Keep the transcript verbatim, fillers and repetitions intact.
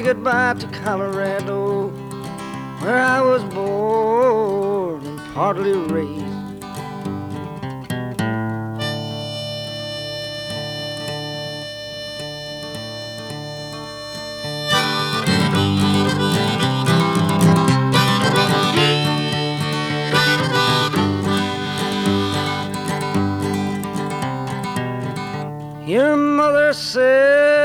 Goodbye to Colorado, where I was born and partly raised. Your mother said